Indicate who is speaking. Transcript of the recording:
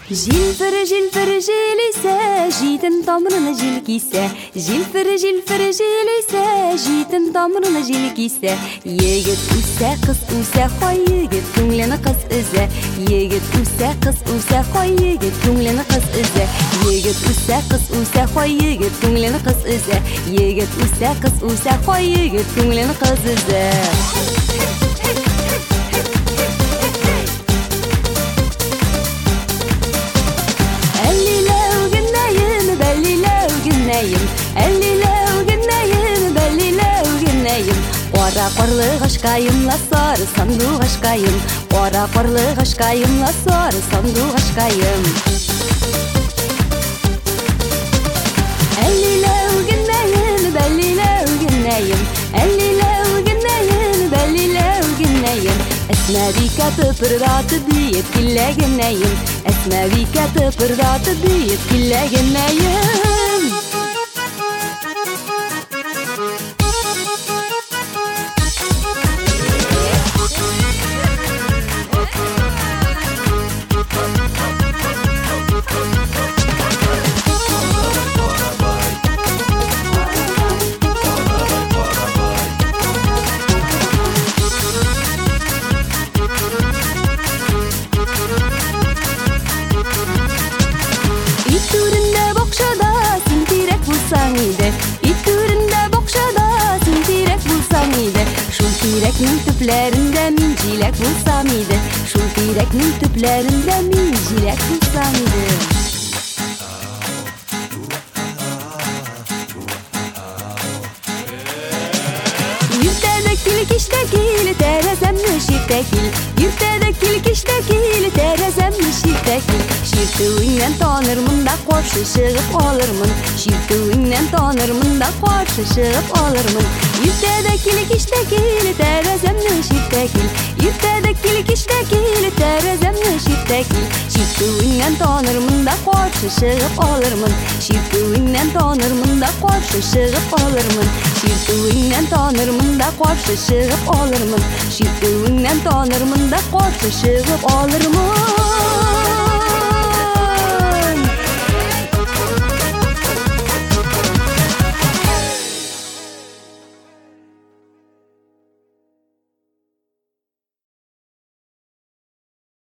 Speaker 1: Жилфір желейсе, жейтін тамырына жел кисе. Жилфір желейсе, жейтін тамырына жел кисе. Егет үсе, қыз үсе, қой егет көңлені қыз үзе. Егет үсе, қыз үсе, қой егет көңлені қыз үзе. Егет үсе, қыз үсе, қой егет көңлені қыз үзе. Егет үсе, қыз үсе, қой егет көңлені қыз үзе. Қора қорлы қашқайымла сары санду қашқайым. Қора қорлы қашқайымла сары санду қашқайым. Әсмәвика тыпырдаты бейіп келләгенәйім. Әсмәвика тыпырдаты бейіп келләгенәйім. Тирәкнең төпләрендә мин җиләк булсам иде. Шул тирәкнең төпләрендә мин җиләк булсам иде. Иртәдә кил, кичтә кил, тәрәзәмне чиртә кил. Иртәдә кил, кичтә кил, тәрәзәмне чиртә кил. Чиртүеңнән танырмын да каршы чыгып алырмын. Чиртүеңнән танырмын да каршы чыгып алырмын. Иртәдә кил, кичтә кил, тәрәзәмне чиртә кил. Иртәдә кил, кичтә кил, тәрәзәмне чиртә кил. Чиртүеңнән танырмын да каршы чыгып алырмын. Чиртүеңнән танырмын да каршы чыгып алырмын. Чиртүеңнән танырмын да каршы чыгып алырмын. Чиртүеңнән танырмын да каршы чыгып алырмын.